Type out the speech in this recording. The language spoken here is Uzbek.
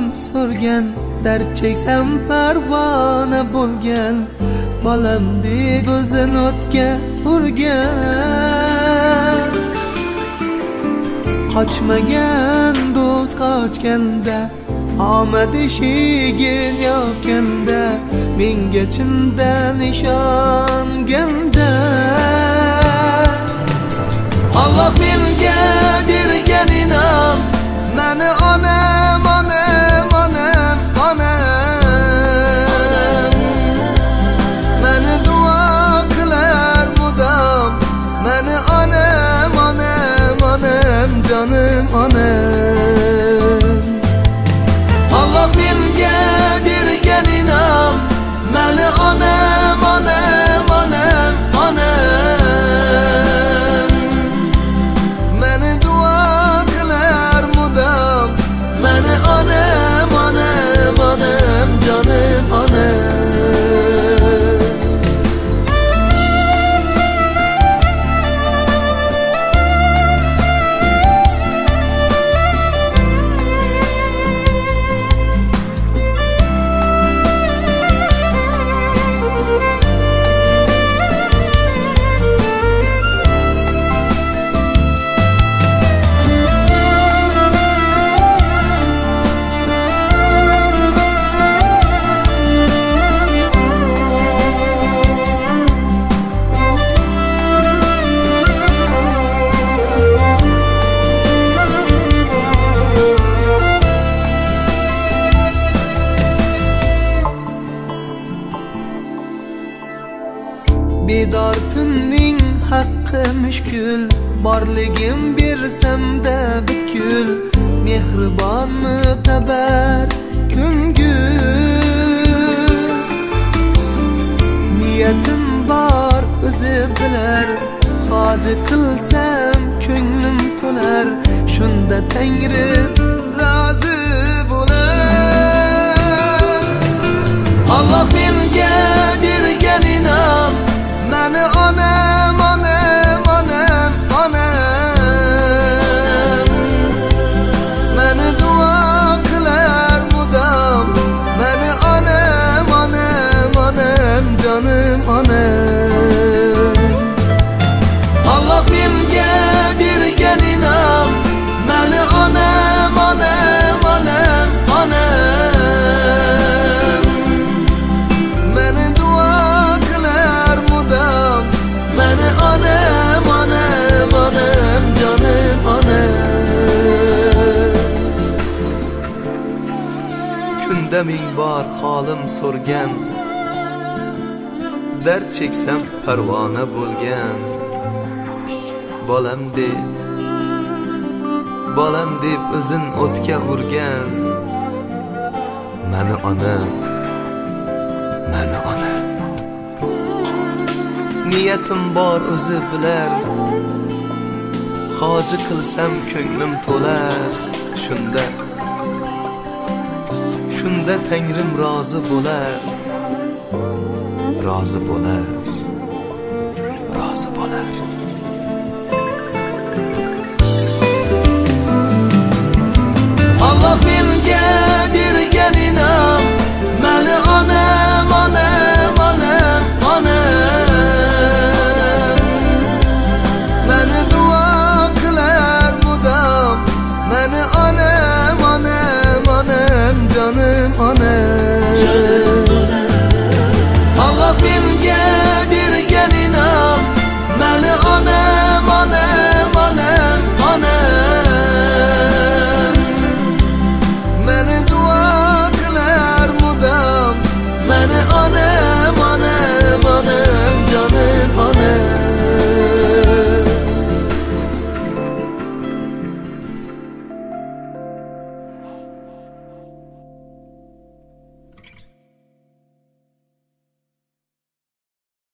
so'rgan, dard cheksam parvona bo'lgan, bolamdek o'zin o'tga urgan. Qochmagan do'st qochganda, omad eshigin yopganda, menga chindan ishonganda. Alloh menga bergan inom, mani onam, onam, onam, onam. Mani duo qilar mudom, mani onam, onam, onam, jonim onam. Alloh menga bergan inom, mani onam, onam, onam, onam. Mani duo qilar mudom, mani onam, onam, onam, jonim onam. Bedor tunning haqqi mushkul, borligim bersamda butkul, mehribon mutabar ko'ngil. Niyatim bor o'zi bilar, hoji qilsam ko'nglim to'lar, shunda Tangri rozi bo'lar. Alloh menga bergan inom, mani onam, onam, onam, onam. Mani duo qilar mudom, mani onam, onam, onam, jonim onam. Alloh menga bergan inom, mani onam, onam, onam, onam. Mani duo qilar mudom, mani onam, onam, onam, jonim onam. Kunda ming bor holim so'rgan, dard cheksam parvona bo'lgan, bolam deb o'zin o'tga urgan, mani onam, mani onam. Niyatim bor o'zi bilar, hoji qilsam ko'nglim to'lar, shunda Tangrim rozi bo'lar, rozi bo'lar, rozi bo'lar.